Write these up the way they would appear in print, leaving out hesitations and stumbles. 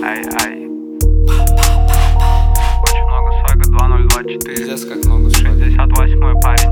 Ай. Очень много свайга, 2024. Пиздец, как много свайга. 68-й парень.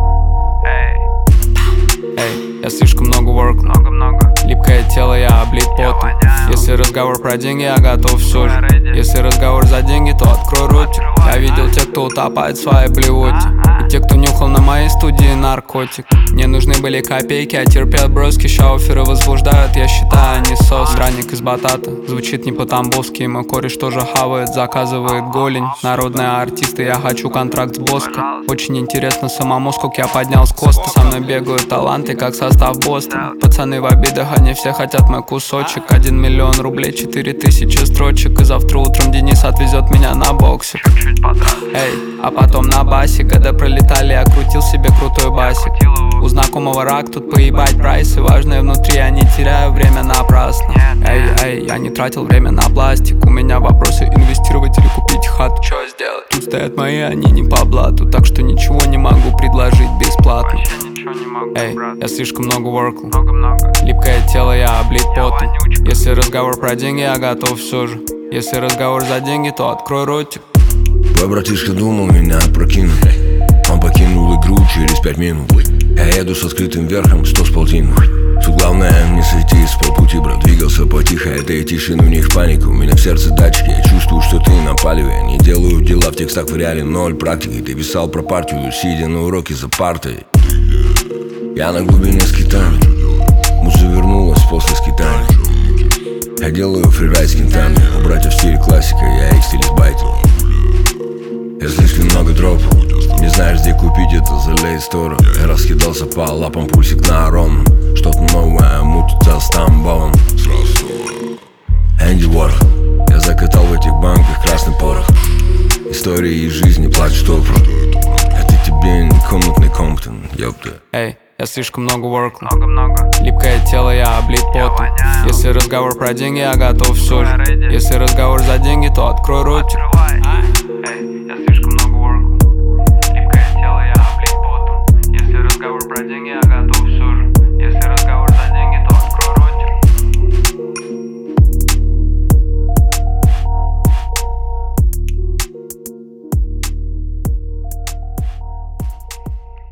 Эй, я слишком много work. Много. Липкое тело, я облит потом. воняю. Если разговор про деньги, я готов все же. Если разговор за деньги, то открой ротик. Я видел тех, кто утопает в своей блевоте, и те, кто нюхал на моей студии наркотик. Мне нужны были копейки, а терпел броски. Шауферы возбуждают, я считаю, они сос. Странник из батата, звучит не по-тамбовски. Мой кореш тоже хавает, заказывает голень. Народные артисты, я хочу контракт с Боско. Очень интересно самому, сколько я поднял с коста. Со мной бегают таланты, как состав Бостона. Пацаны в обидах, они все хотят мой кусочек. 1 миллион рублей, 4000 строчек. И завтра утром Денис отвезет меня на боксе. Эй, а потом на басе, когда пролетали, я крутил себе крутой басик. У знакомого рак, тут поебать прайсы. Важное внутри, я не теряю время напрасно. Эй, я не тратил время на пластик. У меня вопросы: инвестировать или купить хату. Чё сделать? Тут стоят мои, они не по блату, так что ничего не могу предложить бесплатно. Эй, я слишком много workл. Липкое тело, я облит потом. Если разговор про деньги, я готов все же. Если разговор за деньги, то открой ротик. Твой братишка думал меня опрокинуть. Он покинул игру через 5 минут. Я еду со скрытым верхом, 100 с полтинной. Тут главное не сойти с полпути, брат. Двигался потихо, этой тишины в них паника. У меня в сердце датчики, я чувствую, что ты на палеве. Я не делаю дела в текстах, в реале ноль практики. Ты писал про партию, сидя на уроке за партой. Я на глубине скитаний. Муза вернулась после скитаний. Я делаю фрирайд с кентами. У братьев в стиле классика, я их стиль избайтил. Я слишком много дропал. Не знаешь, где купить это за лейт-стором. Я раскидался по лапам, пульсик на аром. Что-то новое мутится с Тамбовом. Энди Уорхол. Я закатал в этих банках красный порох. Истории из жизни плачут опра. Это тебе не комнатный Комптон, ёпта. Эй, я слишком много workл. Липкое тело, я облит потом. Если разговор про деньги, я готов все же. Если разговор за деньги, то открой ротик. Я слишком